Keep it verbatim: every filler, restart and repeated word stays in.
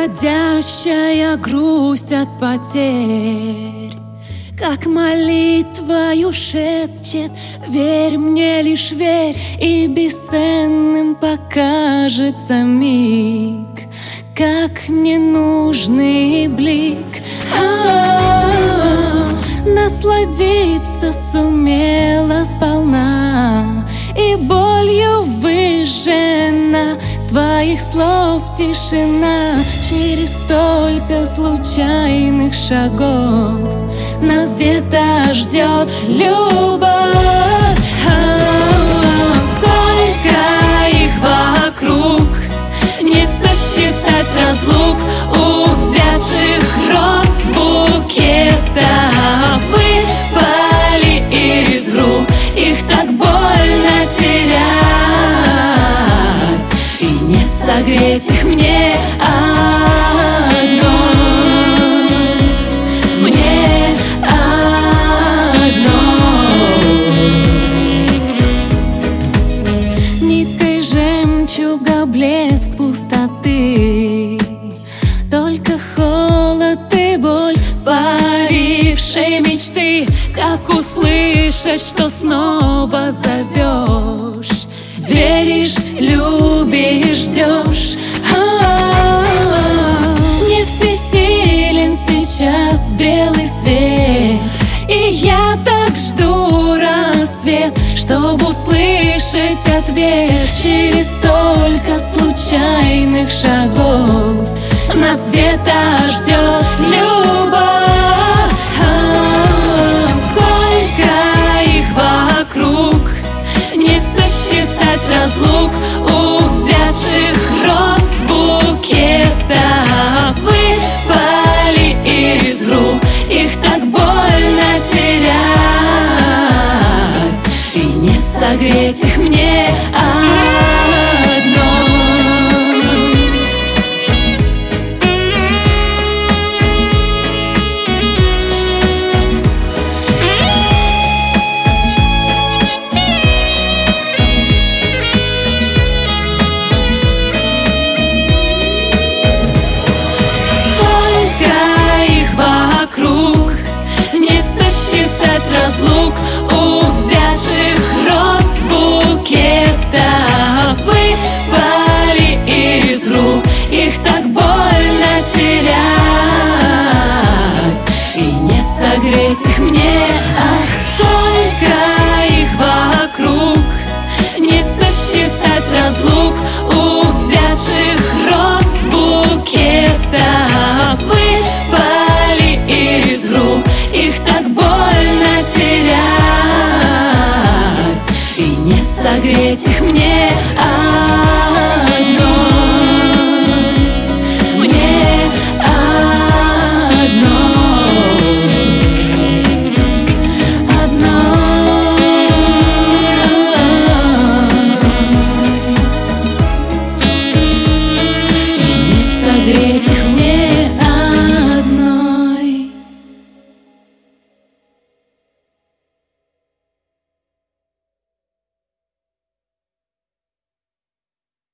уходящая грусть от потерь, как молитвою шепчет: верь мне, лишь верь, и бесценным покажется миг, как ненужный блик. А-а-а, насладиться сумела сполна, и болью выжжена твоих слов тишина. Через столько случайных шагов нас где-то ждет любовь. А-а-а, сколько их вокруг, не сосчитать разлук, увядших роз букета выпали из рук, их так больно терять, и не согреть их мне одной, мне одной. Ниткой жемчуга блеск пустоты, только холод и боль парившей мечты. Как услышать, что снова зовешь, веришь, любишь, ждешь. А-а-а, не всесилен сейчас белый свет, и я так жду рассвет, чтобы услышать ответ. Через столько случайных шагов нас где-то ждет любовь. А-а-а, сколько их вокруг, не сосчитать разлук, увядших роз букета выпали из рук, их так больно терять, и не согреть их мне одной. Разлук, увядших роз букета выпали из рук, их так больно терять, и не согреть их мне. Ах, сколько их вокруг, не сосчитать разлук, увядших роз букета выпали из рук, их так больно терять, и не согреть их мне.